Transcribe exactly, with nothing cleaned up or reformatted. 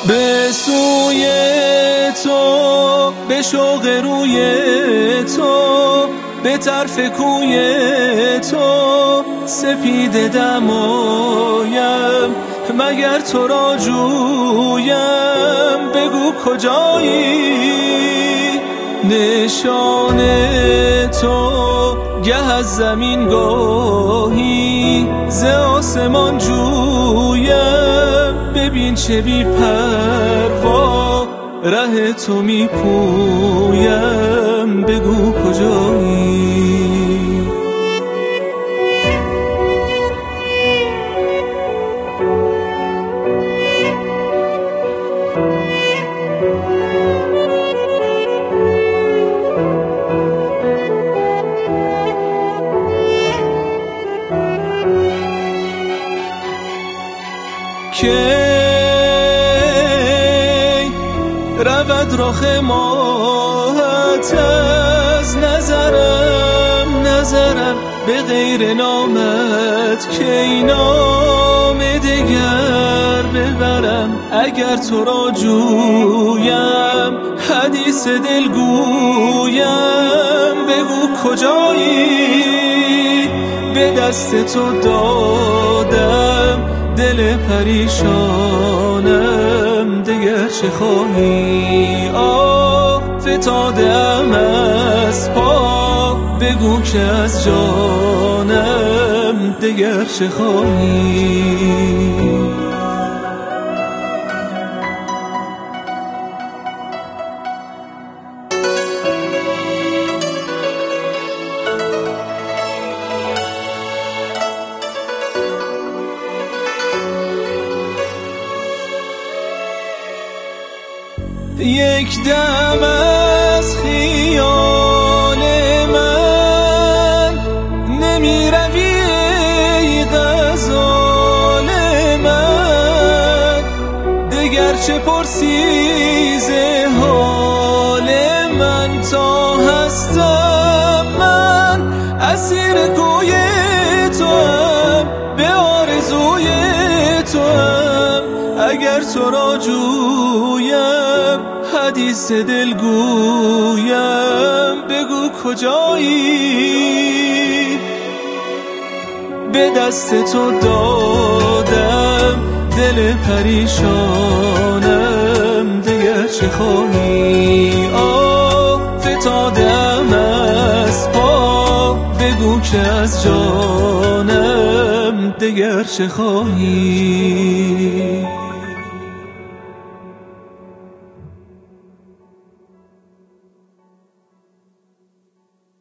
به سوی تو، به شوق روی تو، به طرف کوی تو سپیده دمایم، مگر تو را جویم بگو کجایی؟ نشان تو گه از زمین گاهی ز آسمان جویم، ببین چه بی پروا ره تو می پویم بگو کجایی؟ کی رود رخ ماهت از نظرم، نظرم به غیر نامت کی نام دگر ببرم؟ اگر تو را جویم حدیث دل گویم بگو کجایی؟ به دست تو دادم دل پریشانم دگر چه خواهی؟ آه فتادم از پا بگو که از جانم دگر چه خواهی؟ یک دم از خیال من نمی روی ای غزال من، دگر چه پرسی ز حال من؟ تا هستم من اسیر کوی توام، به آرزوی توام، اگر تو را جویم حدیث دل گویم بگو کجایی؟ به دست تو دادم دل پریشانم دگر چه خواهی؟ آه فتادم از پا بگو که از جانم دگر چه خواهی؟